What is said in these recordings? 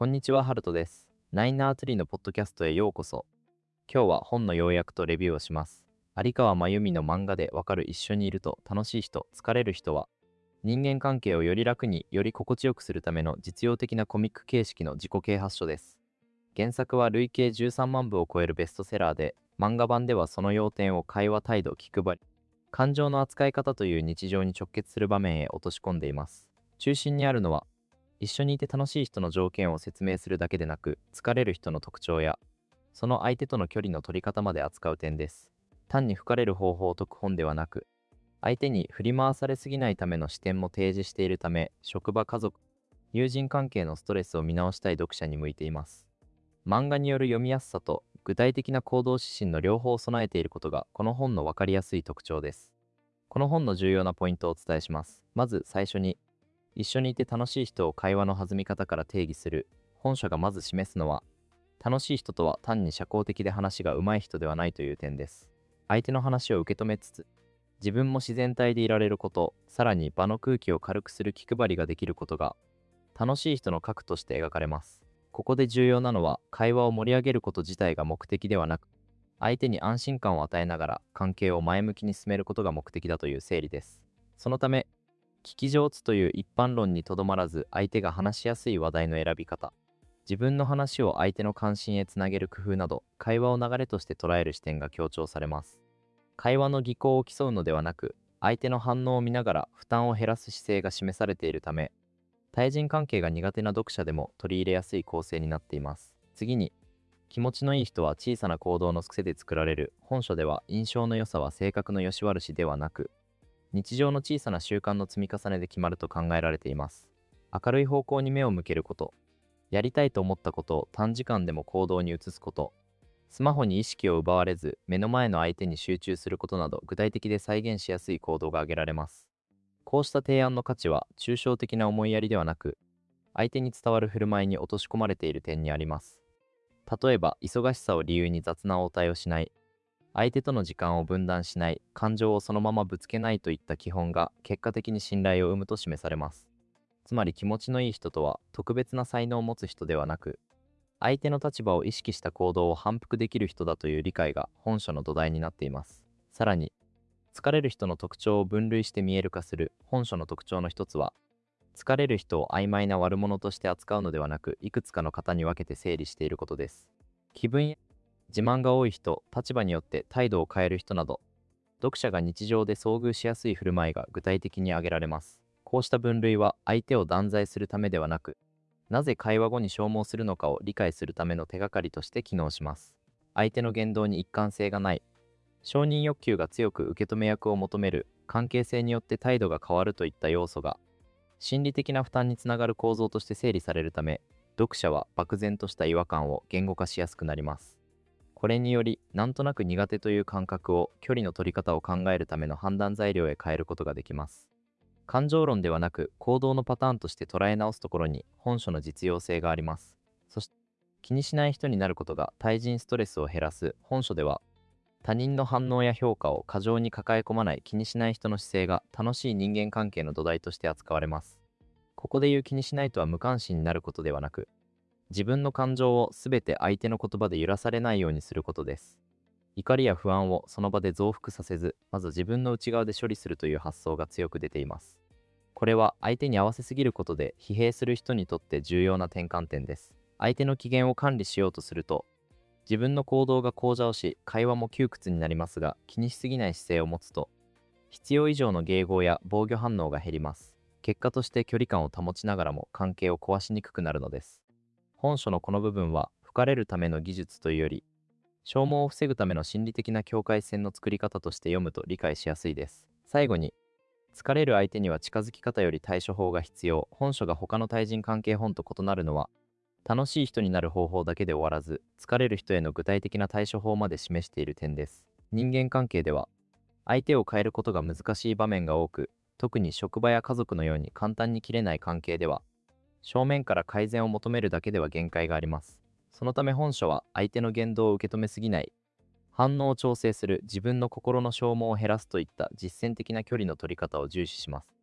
こんにちは、ハルトです。ナインナーツリーのポッドキャストへようこそ。今日は本の要約とレビューをします。有川真由美の漫画でわかる一緒にいると楽しい人、疲れる人は、人間関係をより楽により心地よくするための実用的なコミック形式の自己啓発書です。原作は累計13万部を超えるベストセラーで、漫画版ではその要点を会話態度、気配り、感情の扱い方という日常に直結する場面へ落とし込んでいます。中心にあるのは、一緒にいて楽しい人の条件を説明するだけでなく、疲れる人の特徴や、その相手との距離の取り方まで扱う点です。単に好かれる方法を説く本ではなく、相手に振り回されすぎないための視点も提示しているため、職場、家族、友人関係のストレスを見直したい読者に向いています。漫画による読みやすさと具体的な行動指針の両方を備えていることがこの本の分かりやすい特徴です。この本の重要なポイントをお伝えします。まず最初に、一緒にいて楽しい人を会話の弾み方から定義する。本書がまず示すのは、楽しい人とは単に社交的で話が上手い人ではないという点です。相手の話を受け止めつつ、自分も自然体でいられること、さらに場の空気を軽くする気配りができることが、楽しい人の核として描かれます。ここで重要なのは、会話を盛り上げること自体が目的ではなく、相手に安心感を与えながら関係を前向きに進めることが目的だという整理です。そのため、聞き上手という一般論にとどまらず、相手が話しやすい話題の選び方、自分の話を相手の関心へつなげる工夫など、会話を流れとして捉える視点が強調されます。会話の技巧を競うのではなく、相手の反応を見ながら負担を減らす姿勢が示されているため、対人関係が苦手な読者でも取り入れやすい構成になっています。次に、気持ちのいい人は小さな行動の癖で作られる。本書では、印象の良さは性格の良し悪しではなく、日常の小さな習慣の積み重ねで決まると考えられています。明るい方向に目を向けること、やりたいと思ったことを短時間でも行動に移すこと、スマホに意識を奪われず目の前の相手に集中することなど、具体的で再現しやすい行動が挙げられます。こうした提案の価値は抽象的な思いやりではなく、相手に伝わる振る舞いに落とし込まれている点にあります。例えば、忙しさを理由に雑な応対をしない、相手との時間を分断しない、感情をそのままぶつけないといった基本が結果的に信頼を生むと示されます。つまり、気持ちのいい人とは特別な才能を持つ人ではなく、相手の立場を意識した行動を反復できる人だという理解が本書の土台になっています。さらに、疲れる人の特徴を分類して見える化する。本書の特徴の一つは、疲れる人を曖昧な悪者として扱うのではなく、いくつかの型に分けて整理していることです。気分や自慢が多い人、立場によって態度を変える人など、読者が日常で遭遇しやすい振る舞いが具体的に挙げられます。こうした分類は相手を断罪するためではなく、なぜ会話後に消耗するのかを理解するための手がかりとして機能します。相手の言動に一貫性がない、承認欲求が強く受け止め役を求める、関係性によって態度が変わるといった要素が、心理的な負担につながる構造として整理されるため、読者は漠然とした違和感を言語化しやすくなります。これにより、なんとなく苦手という感覚を距離の取り方を考えるための判断材料へ変えることができます。感情論ではなく行動のパターンとして捉え直すところに本書の実用性があります。そして、気にしない人になることが対人ストレスを減らす。本書では、他人の反応や評価を過剰に抱え込まない気にしない人の姿勢が楽しい人間関係の土台として扱われます。ここで言う気にしないとは無関心になることではなく、自分の感情をすべて相手の言葉で揺らされないようにすることです。怒りや不安をその場で増幅させず、まず自分の内側で処理するという発想が強く出ています。これは相手に合わせすぎることで疲弊する人にとって重要な転換点です。相手の機嫌を管理しようとすると、自分の行動が向上し、会話も窮屈になりますが、気にしすぎない姿勢を持つと、必要以上の迎合や防御反応が減ります。結果として距離感を保ちながらも関係を壊しにくくなるのです。本書のこの部分は、吹かれるための技術というより、消耗を防ぐための心理的な境界線の作り方として読むと理解しやすいです。最後に、疲れる相手には近づき方より対処法が必要。本書が他の対人関係本と異なるのは、楽しい人になる方法だけで終わらず、疲れる人への具体的な対処法まで示している点です。人間関係では、相手を変えることが難しい場面が多く、特に職場や家族のように簡単に切れない関係では、正面から改善を求めるだけでは限界があります。そのため本書は相手の言動を受け止めすぎない、反応を調整する、自分の心の消耗を減らすといった実践的な距離の取り方を重視します。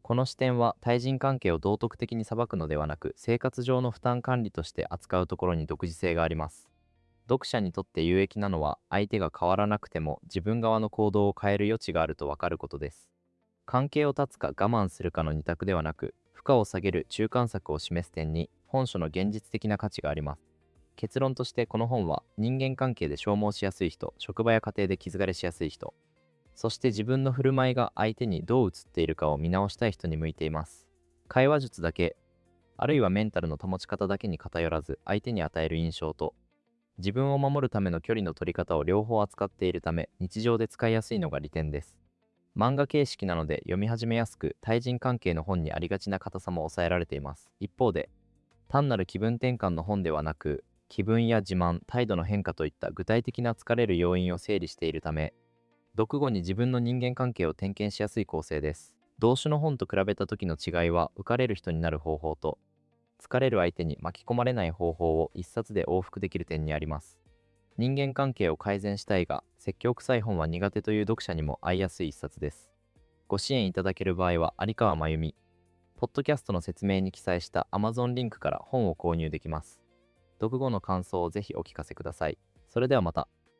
この視点は対人関係を道徳的に裁くのではなく、生活上の負担管理として扱うところに独自性があります。読者にとって有益なのは、相手が変わらなくても自分側の行動を変える余地があるとわかることです。関係を断つか我慢するかの二択ではなく、負荷を下げる中間策を示す点に本書の現実的な価値があります。結論として、この本は人間関係で消耗しやすい人、職場や家庭で傷がれしやすい人、そして自分の振る舞いが相手にどう映っているかを見直したい人に向いています。会話術だけ、あるいはメンタルの保ち方だけに偏らず、相手に与える印象と自分を守るための距離の取り方を両方扱っているため、日常で使いやすいのが利点です。漫画形式なので読み始めやすく、対人関係の本にありがちな硬さも抑えられています。一方で、単なる気分転換の本ではなく、気分や自慢、態度の変化といった具体的な疲れる要因を整理しているため、読後に自分の人間関係を点検しやすい構成です。同種の本と比べた時の違いは、浮かれる人になる方法と、疲れる相手に巻き込まれない方法を一冊で往復できる点にあります。人間関係を改善したいが、説教臭い本は苦手という読者にも合いやすい一冊です。ご支援いただける場合は、有川真由美、ポッドキャストの説明に記載した Amazon リンクから本を購入できます。読後の感想をぜひお聞かせください。それではまた。